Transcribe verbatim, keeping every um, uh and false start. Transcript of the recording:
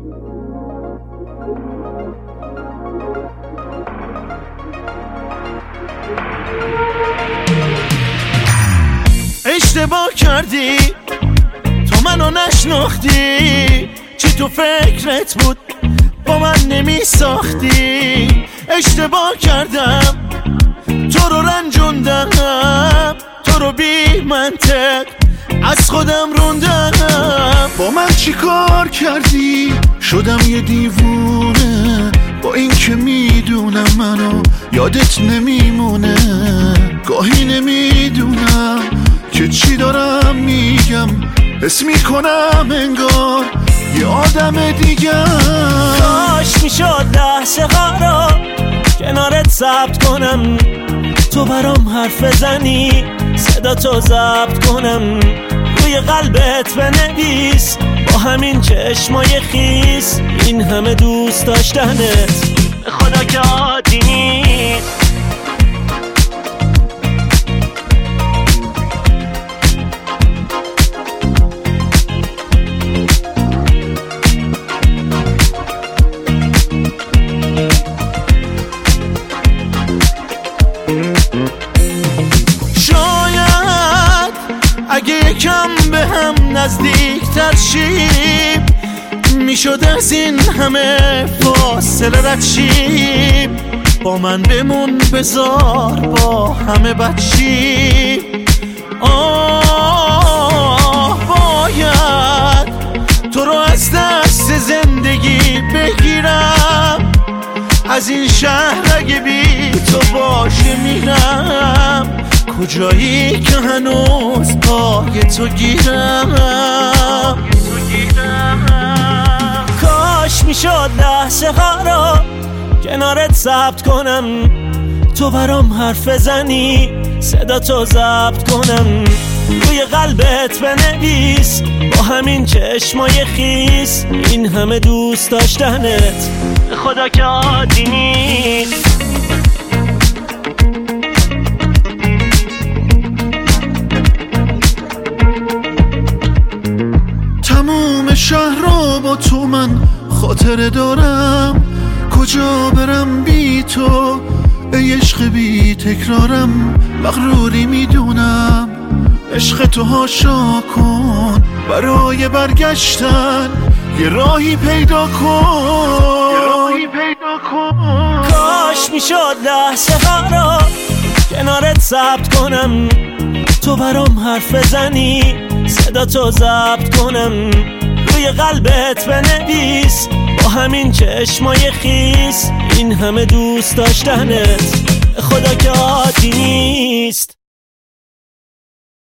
اشتباه کردی، تو منو نشناختی، چی تو فکرت بود با من نمی ساختی. اشتباه کردم، تو رو رنجوندم، تو رو بی منطق از خودم روندم. با من چی کار کردی؟ شدم یه دیوونه، با این که میدونم منو یادت نمیمونه. گاهی نمیدونم که چی دارم میگم، حس میکنم انگار یه آدم دیگم. کاش میشد لحظه ها رو کنارت ثبت کنم، تو برام حرف بزنی صدا تو ضبط کنم، روی قلبت بنویس با همین چشمای خیس این همه دوست داشتنت خدا که عادی نیست. شاید اگه یکم به هم نزدیک‌تر شیم میشد از این همه فاصله رد شیم. با من بمون بذار با همه بد شیم. آه باید تو رو از دست زندگی بگیرم، از این شهر اگه بی تو باشه میرم. کجایی که هنوز پای تو گیرم. کاش میشد لحظه ها رو کنارت ثبت کنم، تو برام حرف بزنی صدا تو ضبط کنم، روی قلبت بنویس با همین چشمای خیس این همه دوست داشتنت خدا که عادی نیست. تموم شهر رو با تو من خاطره دارم، کجا برم بی تو ای عشق بی تکرارم. مغروری میدونم عشق تو هاشا کن، برای برگشتن یه راهی پیدا کن، یه راهی پیدا کن. کاش میشد لحظه ها رو کنارت ثبت کنم، تو برام حرف بزنی صدا تو ضبط کنم، روی قلبت بنویس با همین چشمای خیس این همه دوست داشتنت خدا که عادی